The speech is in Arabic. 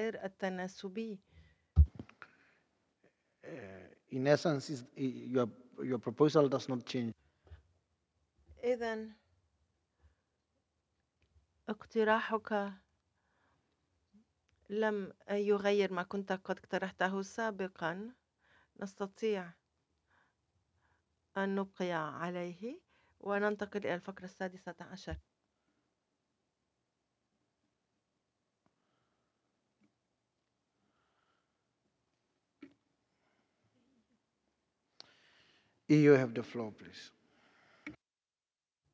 غير التناسبي. In essence, your proposal does not change. إذن اقتراحك لم يغير ما كنت قد اقترحته سابقا. نستطيع أن نبقي عليه وننتقل إلى الفقرة 16. You have the floor, please.